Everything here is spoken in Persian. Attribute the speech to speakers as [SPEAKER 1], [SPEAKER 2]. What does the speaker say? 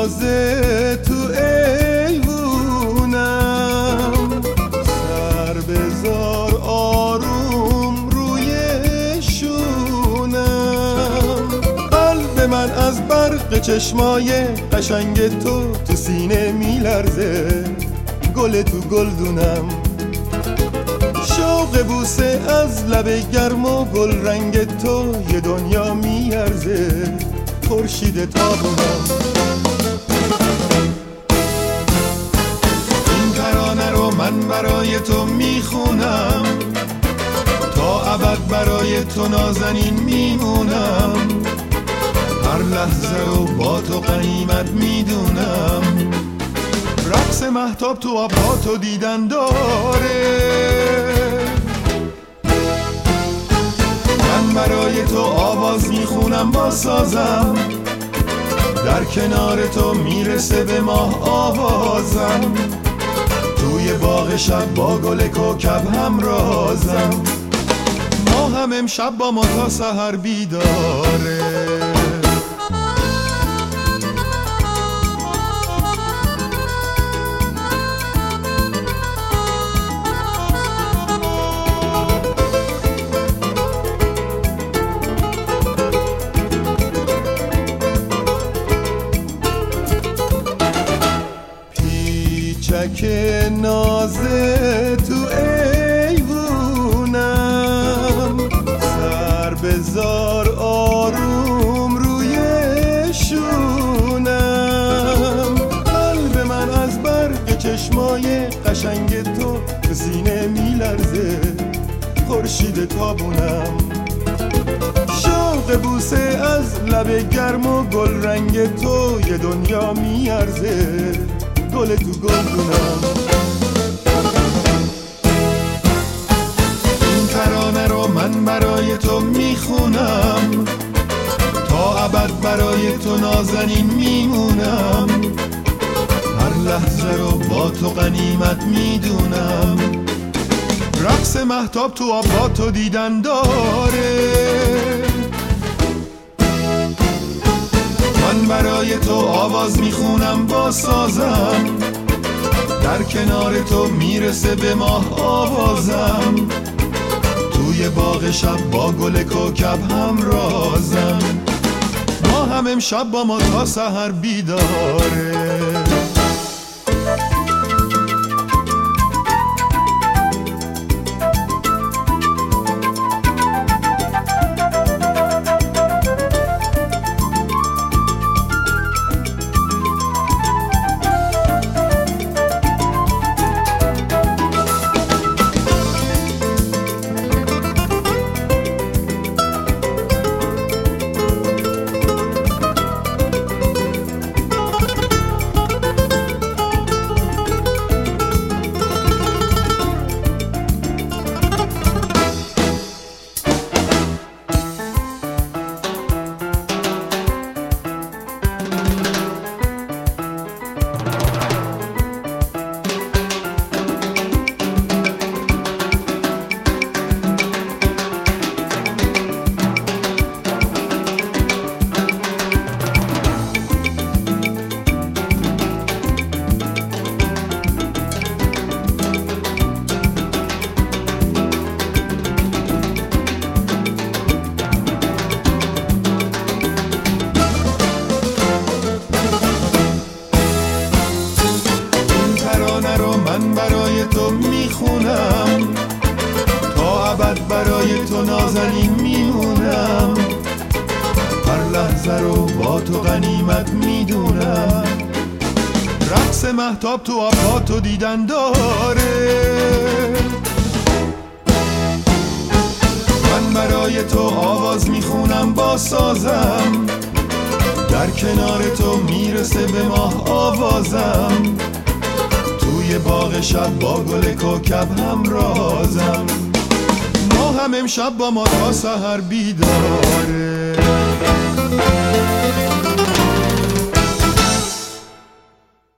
[SPEAKER 1] نازه تو ایوونم، سر بذار آروم روی شونم. قلب من از برق چشمای قشنگ تو سینه میلرزه، گل تو گلدونم. شوق بوسه از لب گرم و گل رنگ تو یه دنیا میارزه، خورشید تابونم. این ترانه رو من برای تو میخونم، تا ابد برای تو نازنین میمونم. هر لحظه رو با تو غنیمت میدونم. رقص مهتاب تو آب‌ها تو دیدن داره، من برای تو آواز میخونم با سازم. در کنار تو میرسه به ماه آوازم، توی باغ شب با گل کوکب همرازم. ما هم امشب با ما تا سحر بیداره. پیچک نازه تو ایوونم، سر بذار آروم روی شونم. قلب من از برق چشمای قشنگ تو سینه میلرزه، خورشید تابونم. شوق بوسه از لب گرم و گل رنگ تو یه دنیا میارزه، گل تو گلدونم. این ترانه رو من برای تو میخونم، تا ابد برای تو نازنین میمونم. هر لحظه رو با تو غنیمت میدونم. رقص مهتاب تو آب‌ها تو دیدن داره، من برای تو آواز میخونم با سازم. در کنار تو میرسه به ماه آوازم، توی باغ شب با گل کوکب همرازم. ما هم امشب با ما تا سحر بیداره. من برای تو میخونم، تا ابد برای تو نازنین میمونم. هر لحظه رو با تو غنیمت میدونم. رقص مهتاب تو آب‌ها تو دیدن داره، من برای تو آواز میخونم با سازم. در کنار تو میرسه به ماه آوازم، توی باغ شب با گل کوکب همرازم. ما هم امشب با ما تا سحر بیداره.